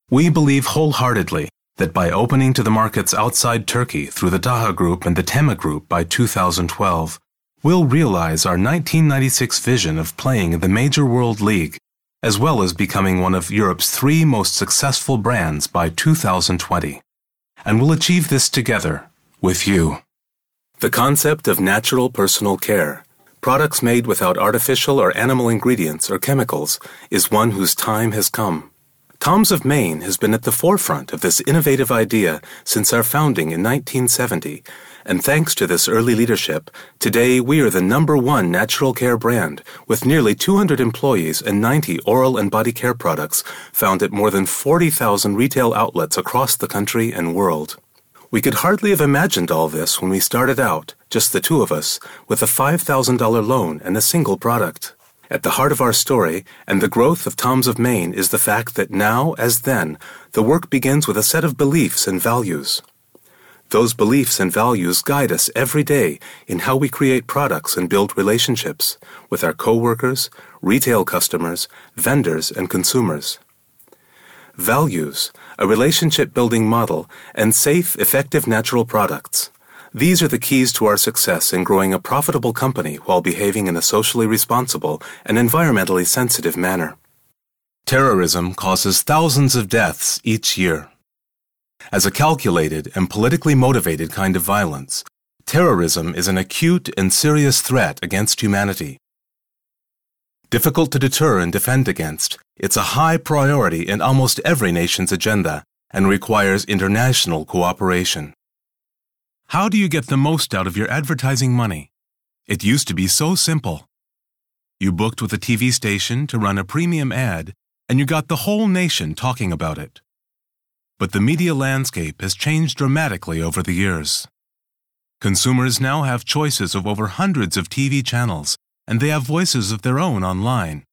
We believe wholeheartedly that by opening to the markets outside Turkey through the Daha Group and the Tema Group by 2012, we'll realize our 1996 vision of playing in the major world league, as well as becoming one of Europe's 3 most successful brands by 2020. And we'll achieve this together, with you. The concept of natural personal care, products made without artificial or animal ingredients or chemicals, is one whose time has come. Tom's of Maine has been at the forefront of this innovative idea since our founding in 1970, and thanks to this early leadership, today we are the #1 natural care brand with nearly 200 employees and 90 oral and body care products found at more than 40,000 retail outlets across the country and world. We could hardly have imagined all this when we started out, just the 2 of us, with a $5,000 loan and a single product. At the heart of our story and the growth of Tom's of Maine is the fact that now, as then, the work begins with a set of beliefs and values. Those beliefs and values guide us every day in how we create products and build relationships with our coworkers, retail customers, vendors, and consumers. Values, a relationship-building model, and safe, effective natural products. These are the keys to our success in growing a profitable company while behaving in a socially responsible and environmentally sensitive manner. Terrorism causes thousands of deaths each year. As a calculated and politically motivated kind of violence, terrorism is an acute and serious threat against humanity. Difficult to deter and defend against, it's a high priority in almost every nation's agenda and requires international cooperation. How do you get the most out of your advertising money? It used to be so simple. You booked with a TV station to run a premium ad, and you got the whole nation talking about it. But the media landscape has changed dramatically over the years. Consumers now have choices of over hundreds of TV channels, and they have voices of their own online.